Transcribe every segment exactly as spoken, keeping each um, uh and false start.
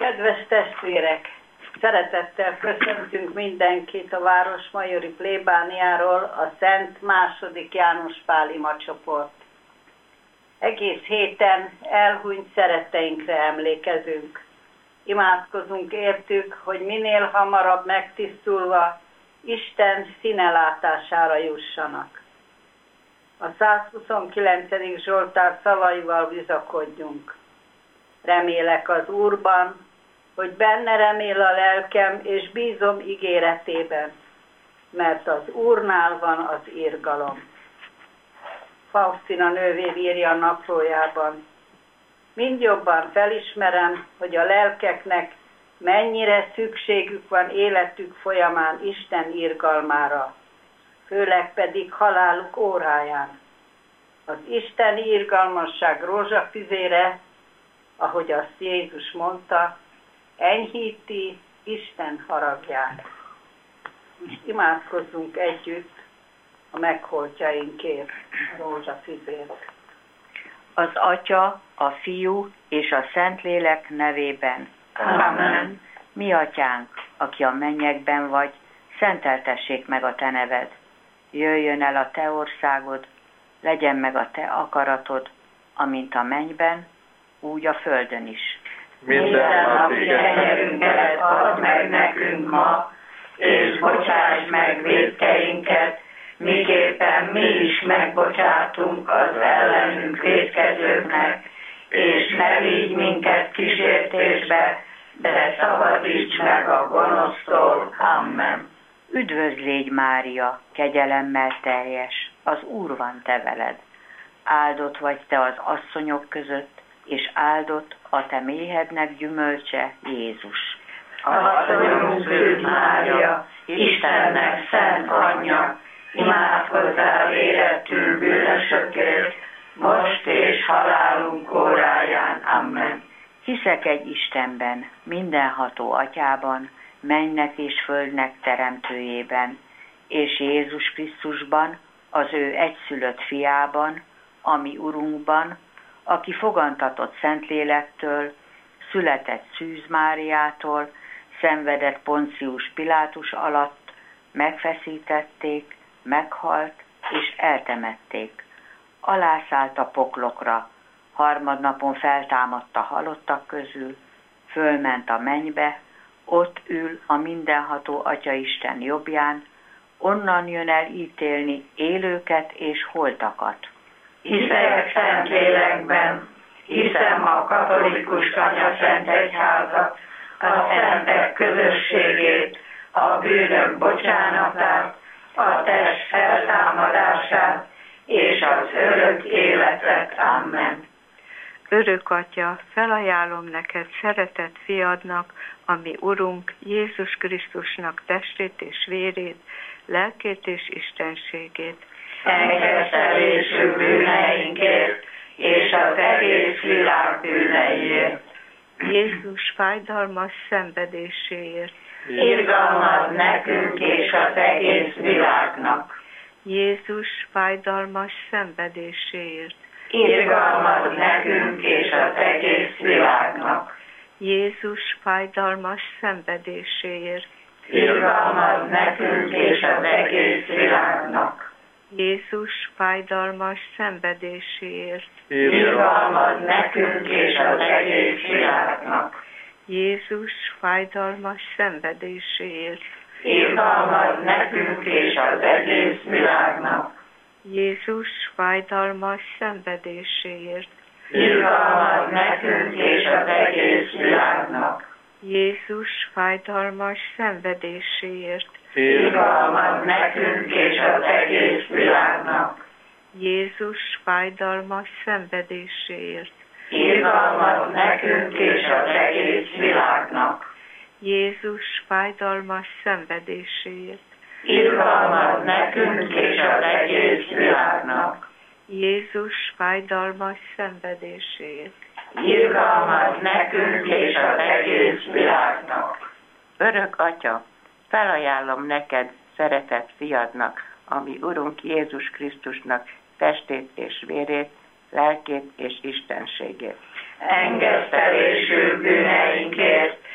Kedves testvérek! Szeretettel köszöntünk mindenkit a Városmajori plébániáról, a Szent második János Pál imacsoport. Egész héten elhunyt szeretteinkre emlékezünk. Imádkozunk értük, hogy minél hamarabb megtisztulva Isten színelátására jussanak. A százhuszonkilencedik Zsoltár szavaival bizakodjunk. Remélek az Úrban, hogy benne remél a lelkem, és bízom ígéretében, mert az Úrnál van az irgalom. Faustina nővér írja a naplójában. Mind jobban felismerem, hogy a lelkeknek mennyire szükségük van életük folyamán Isten irgalmára, főleg pedig haláluk óráján. Az isteni irgalmasság rózsafüzére, ahogy azt Jézus mondta, enyhíti Isten haragját. Most imádkozzunk együtt a megholtjainkért, a rózsafüzért. Az Atya, a Fiú és a Szentlélek nevében. Amen. Mi Atyánk, aki a mennyekben vagy, szenteltessék meg a Te neved. Jöjjön el a Te országod, legyen meg a Te akaratod, amint a mennyben, úgy a földön is. Minden napi kenyerünket add meg nekünk ma, és bocsáss meg vétkeinket, miképpen mi is megbocsátunk az ellenünk vétkezőknek, és ne vigy minket kísértésbe, de szabadíts meg a gonosztól. Amen. Üdvözlégy Mária, kegyelemmel teljes, az Úr van te veled. Áldott vagy te az asszonyok között, és áldott a te méhednek gyümölcse, Jézus. Asszonyunk Szűz Mária, Istennek szent anyja, imádkozzál érettünk bűnösökért, most és halálunk óráján. Amen. Hiszek egy Istenben, mindenható Atyában, mennynek és földnek teremtőjében, és Jézus Krisztusban, az ő egyszülött fiában, ami Urunkban, aki fogantatott Szentlélektől, született Szűz Máriától, szenvedett Poncius Pilátus alatt, megfeszítették, meghalt és eltemették. Alászállt a poklokra, harmadnapon feltámadt a halottak közül, fölment a mennybe, ott ül a mindenható Atyaisten jobbján, onnan jön el ítélni élőket és holtakat. Hiszek Szentlélekben, hiszem a katolikus Anyaszent Egyházat, a szentek közösségét, a bűnök bocsánatát, a test feltámadását és az örök életet. Amen. Örök Atya, felajánlom neked szeretett fiadnak, ami Urunk Jézus Krisztusnak testét és vérét, lelkét és istenségét. Engesztelésű bűneinkért és az egész világ bűneiért. Jézus fájdalmas szenvedéséért. Irgalmaz nekünk és az egész világnak. Jézus fájdalmas szenvedéséért. Irgalmaz nekünk és az egész világnak. Jézus fájdalmas szenvedéséért. Irgalmaz nekünk és az egész világnak. Jézus fájdalmas szenvedéséért. Irgalmaz nekünk és az egész világnak. Jézus fájdalmas szenvedéséért. Irgalmaz nekünk és az egész világnak. Jézus fájdalmas szenvedéséért. Irgalmaz nekünk és az egész világnak. Jézus fájdalmas szenvedéséért. Irgalmaz nekünk és az egész világnak. Jézus fájdalmas szenvedéséért. Irgalmaz nekünk és az egész világnak. Jézus fájdalmas szenvedéséért. Irgalmaz nekünk és az egész világnak. Jézus fájdalmas szenvedéséért. Irgalmaz nekünk és az egész világnak. Örök Atya, felajánlom neked szeretett fiadnak, ami Urunk Jézus Krisztusnak testét és vérét, lelkét és istenségét. Engesztelésű bűneinkért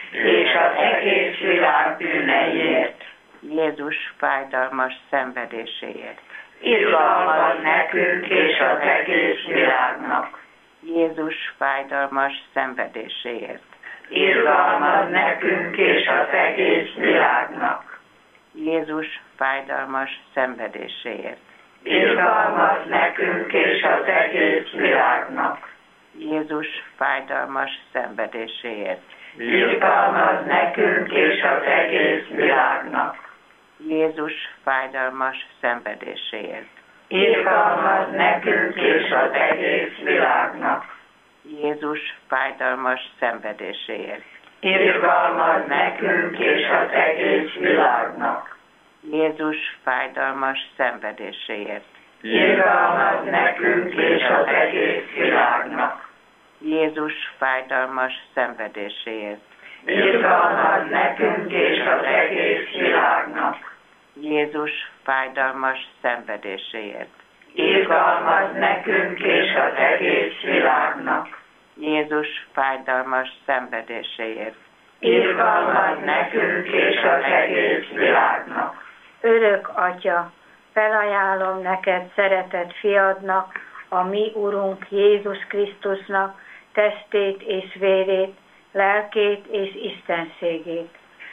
Jézus fájdalmas szenvedéséért. Irgalmaz nekünk és az egész világnak. Jézus fájdalmas szenvedéséért. Irgalmaz nekünk és az egész világnak. Jézus fájdalmas szenvedéséért. Irgalmaz nekünk és az egész világnak. Jézus fájdalmas szenvedéséért. Irgalmaz nekünk és az egész világnak. Jézus fájdalmas szenvedéséért. Irgalmaz nekünk és az egész világnak. Jézus fájdalmas szenvedéséért. Irgalmaz nekünk és az egész világnak. Jézus fájdalmas szenvedéséért. Irgalmaz nekünk és az egész világnak. Jézus fájdalmas szenvedéséért. Irgalmaz nekünk és az egész világnak. Jézus fájdalmas szenvedéséért. Irgalmaz nekünk és az egész világnak. Jézus fájdalmas szenvedéséért. Irgalmaz nekünk és az egész világnak. Örök Atya, felajánlom neked szeretett fiadnak, a mi Urunk Jézus Krisztusnak testét és vérét, lelkét és istenségét.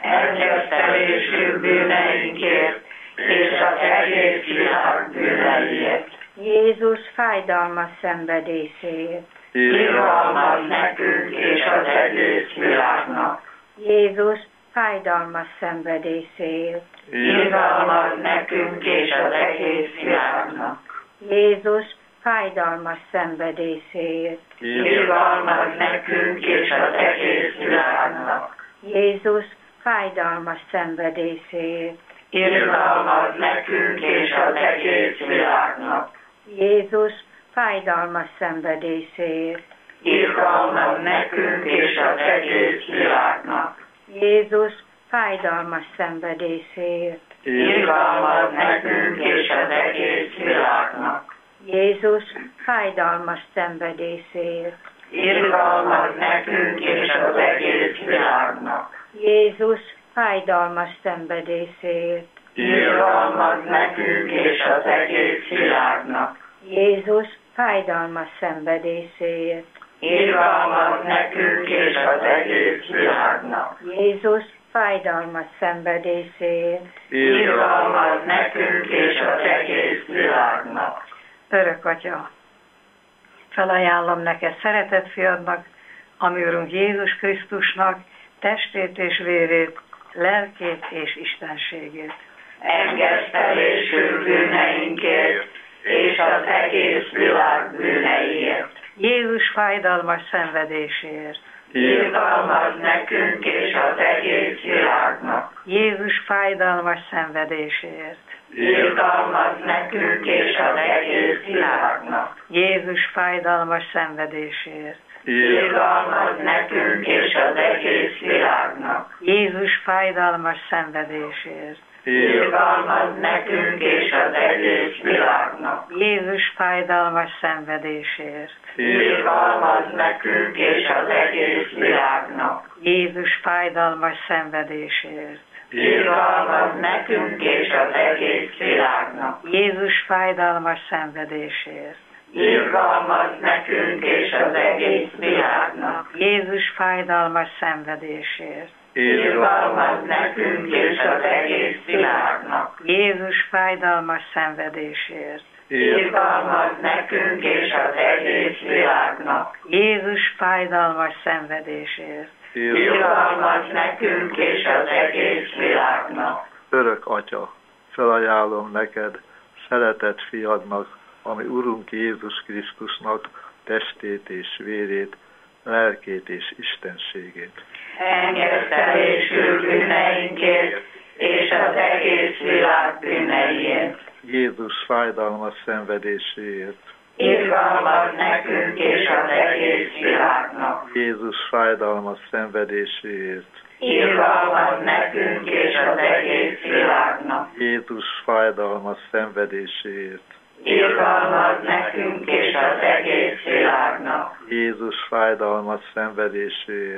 Engesztelésünk bűneinkért és az egész világ bűneiért. Jézus fájdalmas szenvedéséért. Irgalmaz nekünk és az egész világnak. Jézus fájdalmas szenvedéséért. Irgalmaz nekünk és az egész világnak. Jézus fájdalmas szenvedéséért. Irgalmaz nekünk és az egész világnak. Jézus fájdalmas szenvedéséért. Irgalmaz nekünk és az egész világnak. Jézus fájdalmas szenvedéséért. Irgalmaz nekünk és az egész világnak. Jézus fájdalmas szenvedéséért. Irgalmaz nekünk és az egész világnak. Jézus fájdalmas szenvedéséért. Irgalmaz nekünk és az egész világnak. Jézus fájdalmas szenvedéséért. Irgalmaz nekünk és az egész világnak. Jézus fájdalmas szenvedéséért. Irgalmaz nekünk és az egész világnak. Jézus fájdalmas szenvedéséért. Irgalmaz nekünk és az egész világnak. Örök Atya, felajánlom neked szeretett fiadnak, a mi Urunk Jézus Krisztusnak testét és vérét, lelkét és istenségét. Engesztelésünk bűneinkért és az egész világ bűneiért. Jézus fájdalmas szenvedéséért. Irgalmaz nekünk és az egész világnak. Jézus fájdalmas szenvedéséért. Irgalmaz nekünk és az egész világnak. Jézus fájdalmas szenvedéséért. Irgalmaz nekünk és az egész világnak. Jézus fájdalmas szenvedéséért. Irgalmaz nekünk és az egész világnak. Jézus fájdalmas szenvedéséért. Irgalmaz nekünk és az egész világnak. Jézus fájdalmas szenvedéséért. Irgalmaz nekünk és az egész világnak. Jézus fájdalmas szenvedéséért. Irgalmaz nekünk és az egész világnak. Jézus fájdalmas szenvedéséért. Irgalmaz nekünk és az egész világnak. Jézus fájdalmas szenvedéséért. Irgalmaz nekünk és az egész világnak. Jézus fájdalmas szenvedéséért. Irgalmaz nekünk és az egész világnak. Örök Atya, felajánlom neked szeretett fiadnak, ami Urunk Jézus Krisztusnak testét és vérét, lelkét és istenségét. Engesztelésünk bűneinkért és az egész világ bűneiért. Jézus fájdalmas szenvedéséért. Irgalmaz nekünk és az egész világnak. Jézus fájdalmas szenvedéséért. Irgalmaz nekünk és az egész világnak. Jézus fájdalmas szenvedéséért. Irgalmaz nekünk és az egész világnak. Jézus fájdalmas szenvedéséért.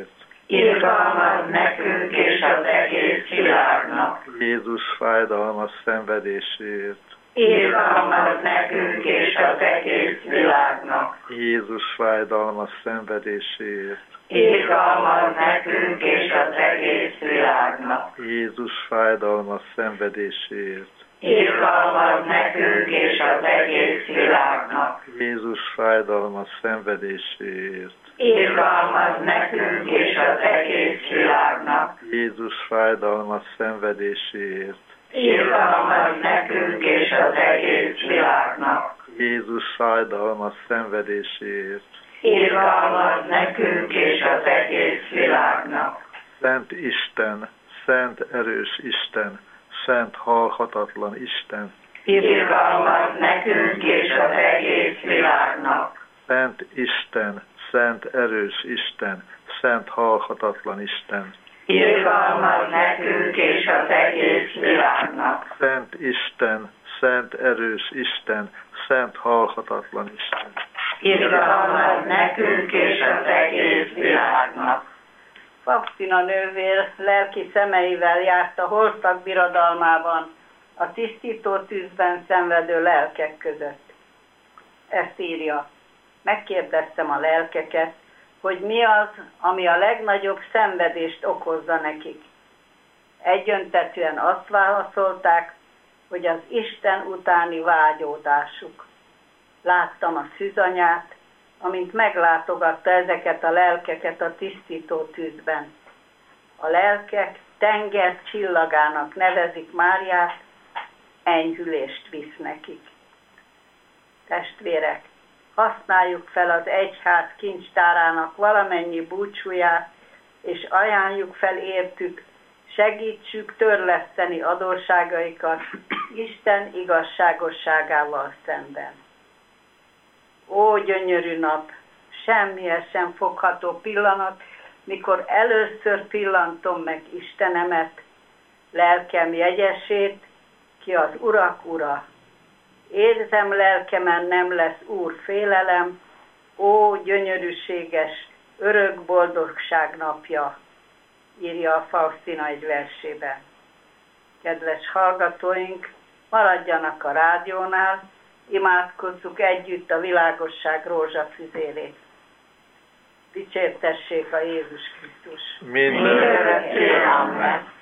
irgalmaz nekünk és az egész világnak. Jézus fájdalmas szenvedéséért. Irgalmaz nekünk és az egész világnak. Jézus fájdalmas szenvedéséért. Irgalmaz nekünk és az egész világnak. Jézus fájdalmas szenvedéséért. Irgalmaz nekünk és az egész világnak. Jézus fájdalmas szenvedéséért. Irgalmaz nekünk és az egész világnak. Jézus fájdalmas szenvedéséért. Irgalmaz nekünk és az egész világnak. Jézus fájdalmas szenvedéséért. Irgalmaz nekünk és az egész világnak. Szent Isten, szent erős Isten, szent halhatatlan Isten. Irgalmaz nekünk és az egész világnak. Szent Isten, szent erős Isten, szent halhatatlan Isten. Irgalmaz nekünk és az egész világnak. Szent Isten, szent erős Isten, szent halhatatlan Isten. Irgalmaz nekünk és az egész világnak. Faustina nővér lelki szemeivel járt a holtak birodalmában, a tisztító tűzben szenvedő lelkek között. Ezt írja. Megkérdeztem a lelkeket, hogy mi az, ami a legnagyobb szenvedést okozza nekik. Egyöntetűen azt válaszolták, hogy az Isten utáni vágyódásuk. Láttam a szűzanyát, amint meglátogatta ezeket a lelkeket a tisztító tűzben. A lelkek tenger csillagának nevezik Máriát, enyhülést visz nekik. Testvérek, használjuk fel az egyház kincstárának valamennyi búcsúját, és ajánljuk fel értük, segítsük törleszteni adósságaikat Isten igazságosságával szemben. Ó, gyönyörű nap, semmihez sem fogható pillanat, mikor először pillantom meg Istenemet, lelkem jegyesét, ki az urak ura. Érzem lelkemen nem lesz úr félelem, ó, gyönyörűséges, örök boldogság napja, írja a Faustina egy versében. Kedves hallgatóink, maradjanak a rádiónál, imádkozzuk együtt a világosság rózsafüzérét. Dicsértessék a Jézus Krisztus! Minden Mindenre